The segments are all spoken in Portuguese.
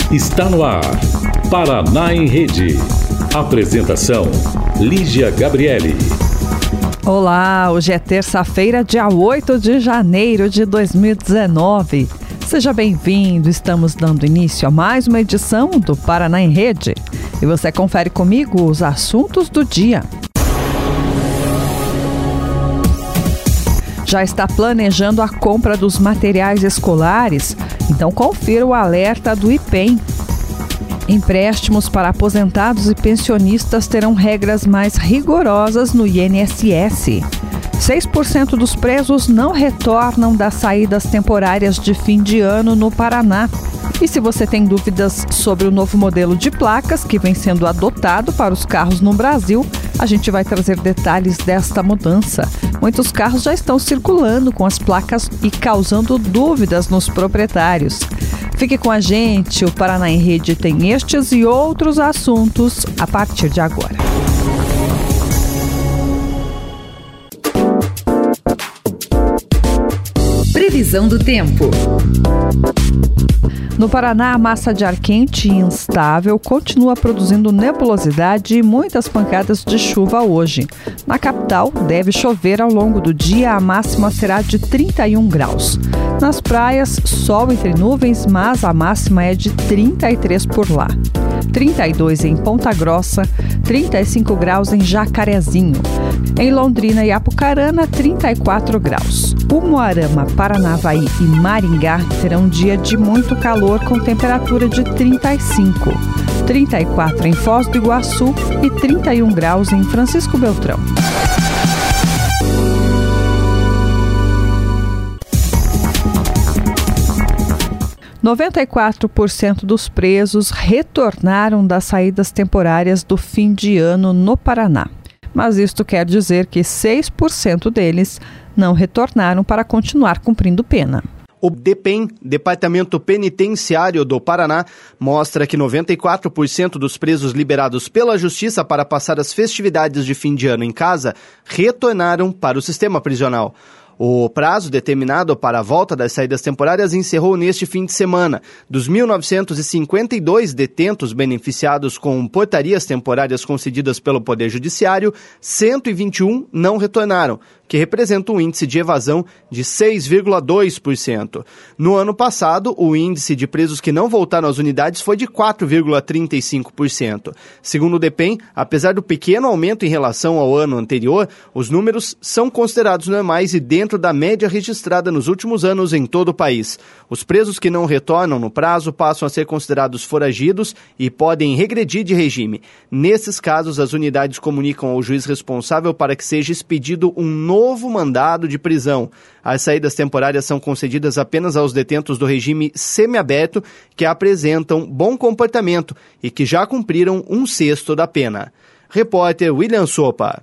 Está no ar, Paraná em Rede. Apresentação, Lígia Gabriele. Olá, hoje é terça-feira, dia 8 de janeiro de 2019. Seja bem-vindo, estamos dando início a mais uma edição do Paraná em Rede. E você confere comigo os assuntos do dia. Já está planejando a compra dos materiais escolares? Então confira o alerta do IPEM. Empréstimos para aposentados e pensionistas terão regras mais rigorosas no INSS. 6% dos presos não retornam das saídas temporárias de fim de ano no Paraná. E se você tem dúvidas sobre o novo modelo de placas que vem sendo adotado para os carros no Brasil, a gente vai trazer detalhes desta mudança. Muitos carros já estão circulando com as placas e causando dúvidas nos proprietários. Fique com a gente, o Paraná em Rede tem estes e outros assuntos a partir de agora. Previsão do tempo. No Paraná, a massa de ar quente e instável continua produzindo nebulosidade e muitas pancadas de chuva hoje. Na capital, deve chover ao longo do dia, a máxima será de 31 graus. Nas praias, sol entre nuvens, mas a máxima é de 33 por lá. 32 em Ponta Grossa, 35 graus em Jacarezinho. Em Londrina e Apucarana, 34 graus. Umuarama, Paranavaí e Maringá terão um dia de muito calor com temperatura de 35. 34 em Foz do Iguaçu e 31 graus em Francisco Beltrão. – 94% dos presos retornaram das saídas temporárias do fim de ano no Paraná. Mas isto quer dizer que 6% deles não retornaram para continuar cumprindo pena. O DEPEN, Departamento Penitenciário do Paraná, mostra que 94% dos presos liberados pela Justiça para passar as festividades de fim de ano em casa retornaram para o sistema prisional. O prazo determinado para a volta das saídas temporárias encerrou neste fim de semana. Dos 1.952 detentos beneficiados com portarias temporárias concedidas pelo Poder Judiciário, 121 não retornaram, que representa um índice de evasão de 6,2%. No ano passado, o índice de presos que não voltaram às unidades foi de 4,35%. Segundo o DEPEN, apesar do pequeno aumento em relação ao ano anterior, os números são considerados normais e dentro da média registrada nos últimos anos em todo o país. Os presos que não retornam no prazo passam a ser considerados foragidos e podem regredir de regime. Nesses casos, as unidades comunicam ao juiz responsável para que seja expedido um novo mandado de prisão. As saídas temporárias são concedidas apenas aos detentos do regime semiaberto que apresentam bom comportamento e que já cumpriram 1/6 da pena. Repórter William Sopa.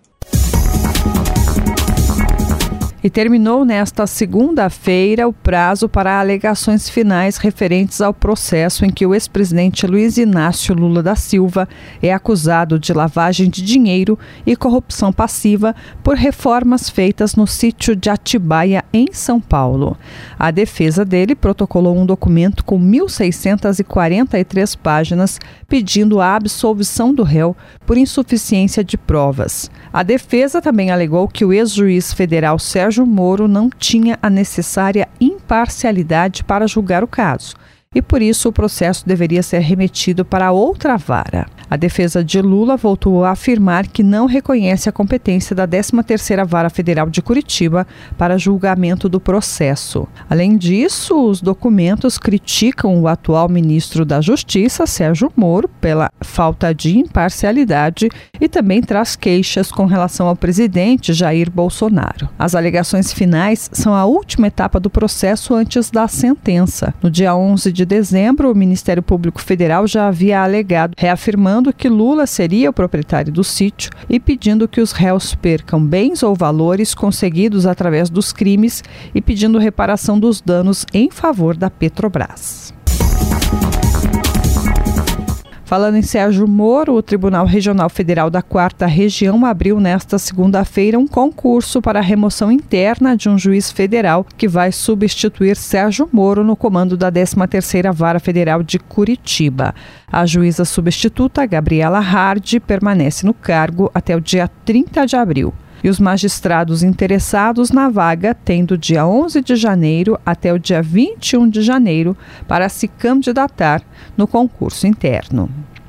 E terminou nesta segunda-feira o prazo para alegações finais referentes ao processo em que o ex-presidente Luiz Inácio Lula da Silva é acusado de lavagem de dinheiro e corrupção passiva por reformas feitas no sítio de Atibaia, em São Paulo. A defesa dele protocolou um documento com 1.643 páginas pedindo a absolvição do réu por insuficiência de provas. A defesa também alegou que o ex-juiz federal Sérgio Moro não tinha a necessária imparcialidade para julgar o caso e, por isso, o processo deveria ser remetido para outra vara. A defesa de Lula voltou a afirmar que não reconhece a competência da 13ª Vara Federal de Curitiba para julgamento do processo. Além disso, os documentos criticam o atual ministro da Justiça, Sérgio Moro, pela falta de imparcialidade e também traz queixas com relação ao presidente Jair Bolsonaro. As alegações finais são a última etapa do processo antes da sentença. No dia 11 de dezembro, o Ministério Público Federal já havia alegado, reafirmando que Lula seria o proprietário do sítio e pedindo que os réus percam bens ou valores conseguidos através dos crimes e pedindo reparação dos danos em favor da Petrobras. Falando em Sérgio Moro, o Tribunal Regional Federal da 4ª Região abriu nesta segunda-feira um concurso para a remoção interna de um juiz federal que vai substituir Sérgio Moro no comando da 13ª Vara Federal de Curitiba. A juíza substituta, Gabriela Hardy, permanece no cargo até o dia 30 de abril. E os magistrados interessados na vaga têm do dia 11 de janeiro até o dia 21 de janeiro para se candidatar no concurso interno.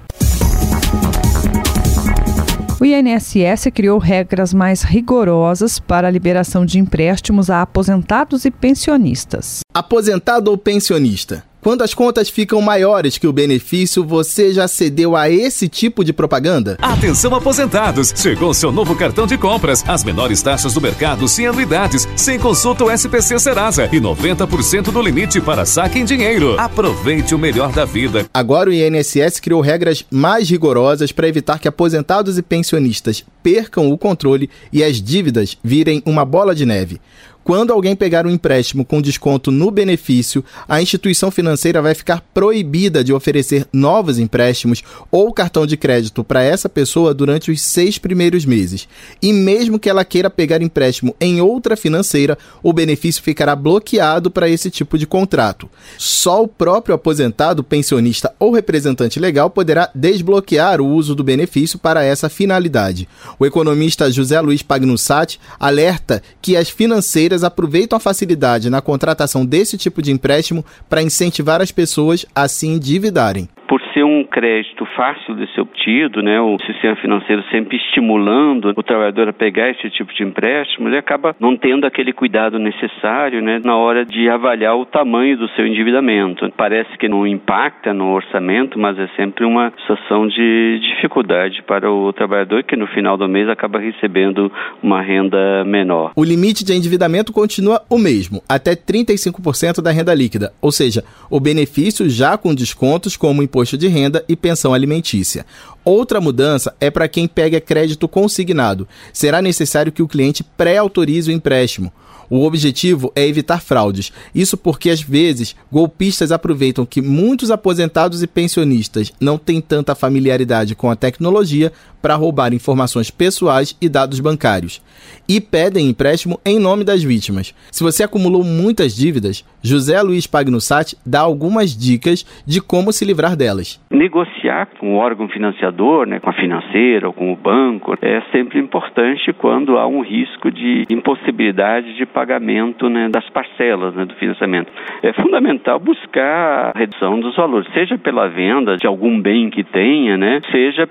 O INSS criou regras mais rigorosas para a liberação de empréstimos a aposentados e pensionistas. Aposentado ou pensionista? Quando as contas ficam maiores que o benefício, você já cedeu a esse tipo de propaganda? Atenção aposentados! Chegou seu novo cartão de compras. As menores taxas do mercado, sem anuidades, sem consulta SPC Serasa e 90% do limite para saque em dinheiro. Aproveite o melhor da vida. Agora o INSS criou regras mais rigorosas para evitar que aposentados e pensionistas percam o controle e as dívidas virem uma bola de neve. Quando alguém pegar um empréstimo com desconto no benefício, a instituição financeira vai ficar proibida de oferecer novos empréstimos ou cartão de crédito para essa pessoa durante os 6 primeiros meses. E mesmo que ela queira pegar empréstimo em outra financeira, o benefício ficará bloqueado para esse tipo de contrato. Só o próprio aposentado, pensionista ou representante legal poderá desbloquear o uso do benefício para essa finalidade. O economista José Luiz Pagnussati alerta que as financeiras aproveitam a facilidade na contratação desse tipo de empréstimo para incentivar as pessoas a se endividarem. Por ser um crédito fácil de ser obtido, o sistema financeiro sempre estimulando o trabalhador a pegar esse tipo de empréstimo, ele acaba não tendo aquele cuidado necessário na hora de avaliar o tamanho do seu endividamento. Parece que não impacta no orçamento, mas é sempre uma situação de dificuldade para o trabalhador que no final do mês acaba recebendo uma renda menor. O limite de endividamento continua o mesmo, até 35% da renda líquida, ou seja, o benefício já com descontos como imposto de renda e pensão alimentícia. Outra mudança é para quem pega crédito consignado. Será necessário que o cliente pré-autorize o empréstimo. O objetivo é evitar fraudes. Isso porque, às vezes, golpistas aproveitam que muitos aposentados e pensionistas não têm tanta familiaridade com a tecnologia para roubar informações pessoais e dados bancários. E pedem empréstimo em nome das vítimas. Se você acumulou muitas dívidas, José Luiz Pagnussati dá algumas dicas de como se livrar delas. Negociar com o órgão financiador, com a financeira ou com o banco, é sempre importante quando há um risco de impossibilidade de pagamento das parcelas do financiamento. É fundamental buscar a redução dos valores, seja pela venda de algum bem que tenha, seja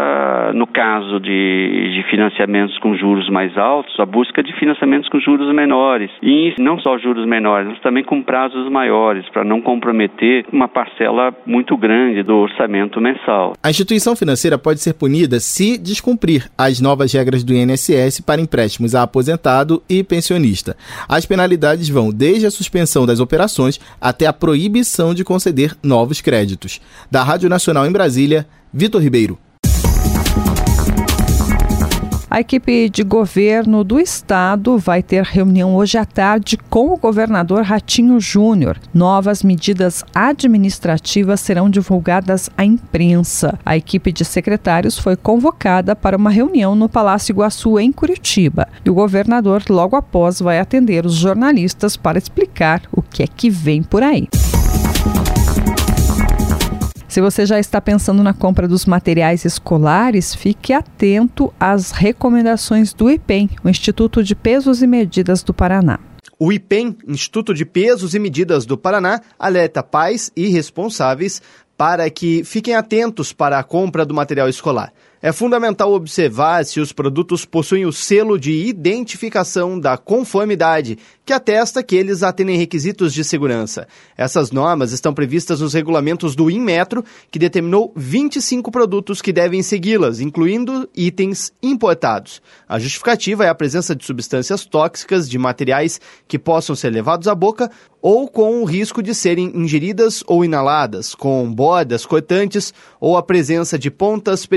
no caso de financiamentos com juros mais altos, a busca de financiamentos com juros menores. E não só juros menores, mas também com prazos maiores, para não comprometer uma parcela muito grande do orçamento mensal. A instituição financeira pode ser punida se descumprir as novas regras do INSS para empréstimos a aposentado e pensionista. As penalidades vão desde a suspensão das operações até a proibição de conceder novos créditos. Da Rádio Nacional em Brasília, Vitor Ribeiro. A equipe de governo do estado vai ter reunião hoje à tarde com o governador Ratinho Júnior. Novas medidas administrativas serão divulgadas à imprensa. A equipe de secretários foi convocada para uma reunião no Palácio Iguaçu, em Curitiba. E o governador, logo após, vai atender os jornalistas para explicar o que é que vem por aí. Se você já está pensando na compra dos materiais escolares, fique atento às recomendações do IPEM, o Instituto de Pesos e Medidas do Paraná. O IPEM, Instituto de Pesos e Medidas do Paraná, alerta pais e responsáveis para que fiquem atentos para a compra do material escolar. É fundamental observar se os produtos possuem o selo de identificação da conformidade, que atesta que eles atendem requisitos de segurança. Essas normas estão previstas nos regulamentos do Inmetro, que determinou 25 produtos que devem segui-las, incluindo itens importados. A justificativa é a presença de substâncias tóxicas, de materiais que possam ser levados à boca ou com o risco de serem ingeridas ou inaladas, com bordas cortantes ou a presença de pontas perigosas.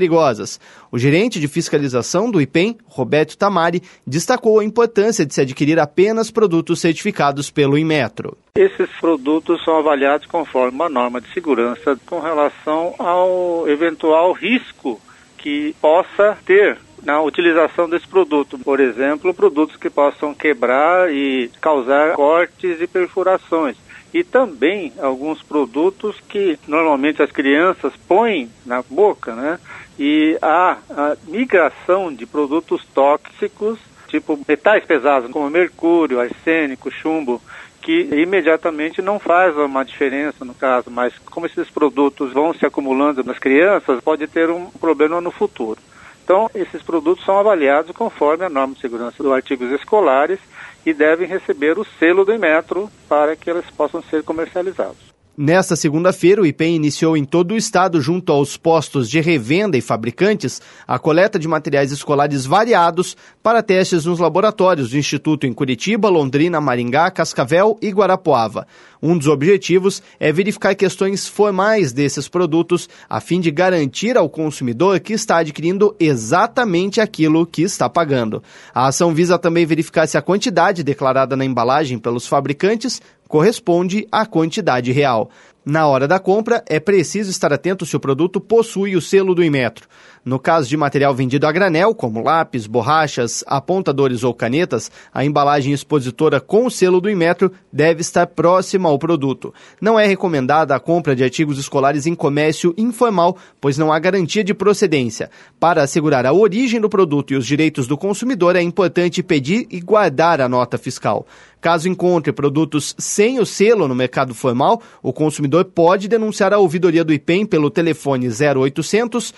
compras. O gerente de fiscalização do IPEM, Roberto Tamari, destacou a importância de se adquirir apenas produtos certificados pelo Inmetro. Esses produtos são avaliados conforme uma norma de segurança com relação ao eventual risco que possa ter na utilização desse produto. Por exemplo, produtos que possam quebrar e causar cortes e perfurações. E também alguns produtos que normalmente as crianças põem na boca, né? E há a migração de produtos tóxicos, tipo metais pesados, como mercúrio, arsênico, chumbo, que imediatamente não faz uma diferença no caso, mas como esses produtos vão se acumulando nas crianças, pode ter um problema no futuro. Então, esses produtos são avaliados conforme a norma de segurança dos artigos escolares e devem receber o selo do Inmetro para que eles possam ser comercializados. Nesta segunda-feira, o IPEM iniciou em todo o estado, junto aos postos de revenda e fabricantes, a coleta de materiais escolares variados para testes nos laboratórios do Instituto em Curitiba, Londrina, Maringá, Cascavel e Guarapuava. Um dos objetivos é verificar questões formais desses produtos, a fim de garantir ao consumidor que está adquirindo exatamente aquilo que está pagando. A ação visa também verificar se a quantidade declarada na embalagem pelos fabricantes corresponde à quantidade real. Na hora da compra, é preciso estar atento se o produto possui o selo do Inmetro. No caso de material vendido a granel, como lápis, borrachas, apontadores ou canetas, a embalagem expositora com o selo do Inmetro deve estar próxima ao produto. Não é recomendada a compra de artigos escolares em comércio informal, pois não há garantia de procedência. Para assegurar a origem do produto e os direitos do consumidor, é importante pedir e guardar a nota fiscal. Caso encontre produtos sem o selo no mercado formal, o consumidor pode denunciar a ouvidoria do IPEM pelo telefone 0800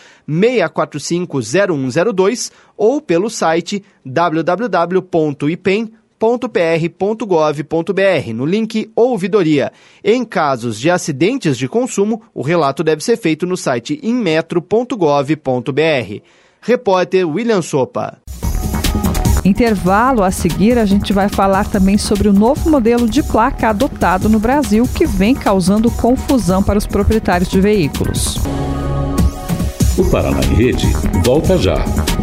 645 0102 ou pelo site www.ipem.pr.gov.br, no link Ouvidoria. Em casos de acidentes de consumo, o relato deve ser feito no site inmetro.gov.br. Repórter William Sopa. Intervalo a seguir, a gente vai falar também sobre o novo modelo de placa adotado no Brasil, que vem causando confusão para os proprietários de veículos. O Paraná em Rede volta já.